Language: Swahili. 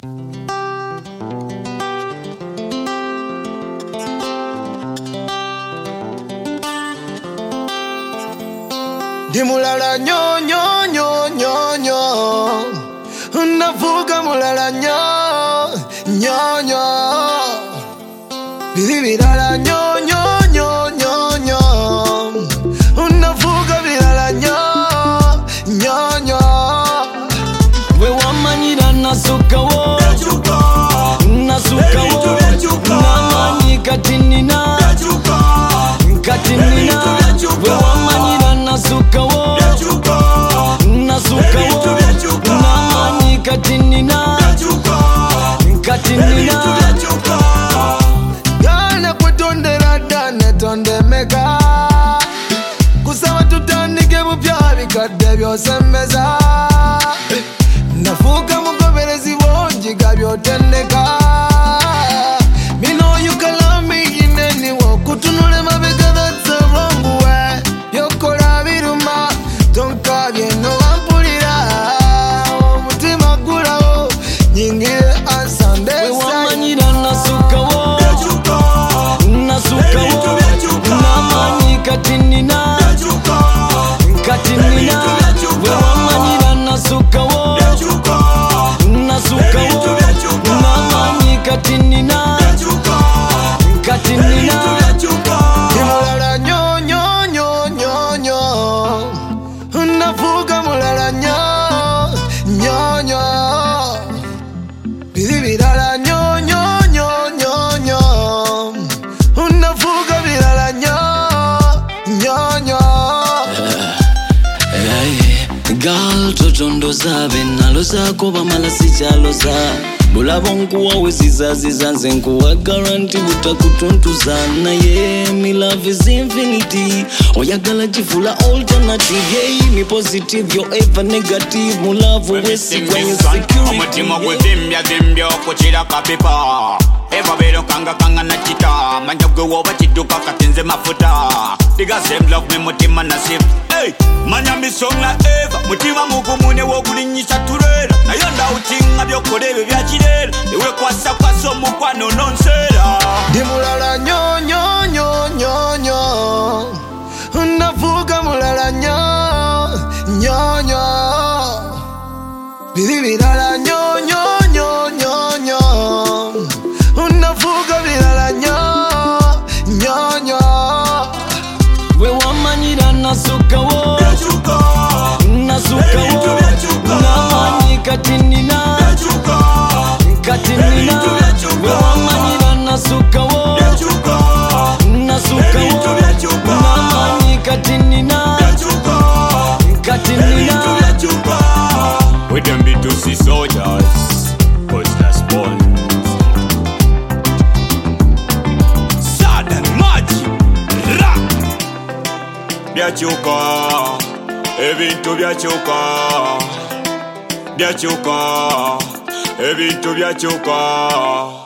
Dimulala nyo nyo nyo nyo nyo, navuga mulala nyo nyo nyo, bilala nyo nyo nyo nyo nyo, navuga bilala nyo nyo nyo. We wamanyira nasuka wo, nasuka wo, namani katinina, katinina. We wamanyira nasuka wo, nasuka wo, namani katinina, katinina. Gana kutondera dane tonde meka, kusaba tutandike bupya bikadde byose mmeza. Nafuuka mugoberezi w'onjiga by'otendeka. Me know you can love me in any way, kutunule mabega that's the wrong way. Yokora biruma, tonkabye no wampulira. Omutima gulawo, nyingire ansande. We wamanyira nasuka wo, nasuka wo, namanyi katinina, katinina. We wamanyira nasuka wo, nasuka wo, namanyi katinina, katinina. Dimulala nyo nyo nyo nyo nyo, navuga mulala nyo nyo nyo, bilala nyo nyo nyo nyo nyo, navuga bilala nyo nyo nyo. Gal totondoza benaloza koba malasi chaloza bulabo nkuwa wesizaziza nze nkuwa garanti butakutuntuza naye me love is infinity oyagala jifula alternative yeah me positive you're ever negative mu love wesi kwa insecurity omutima gwe dhimbya okuchira kapipa eva bero kanga na chita manja gwe woba chiduka katenze mafuta diga same love me mutima nasip hey manya misonga eva mutima mugumune wokulinyisa turera nayo ndawutinga byokolebe byakirera ewe kwasa mukwano nonsera dimulala nyo nyo nyo nyo nyo, navuga mulala nyo nyo nyo, bilala nyo nyo nyo nyo nyo, navuga bilala nyo nyo nyo. We wamanyira nasuka wo, nasuka wo, namanyi katinina, katinina. We wamanyira nasuka wo, nasuka wo, namanyi katinina, katinina. We them be to see soldiers, cause that's born. Sad and magic, rap. Byachuka, ebintu byachuka, byachuka, ebintu byachuka.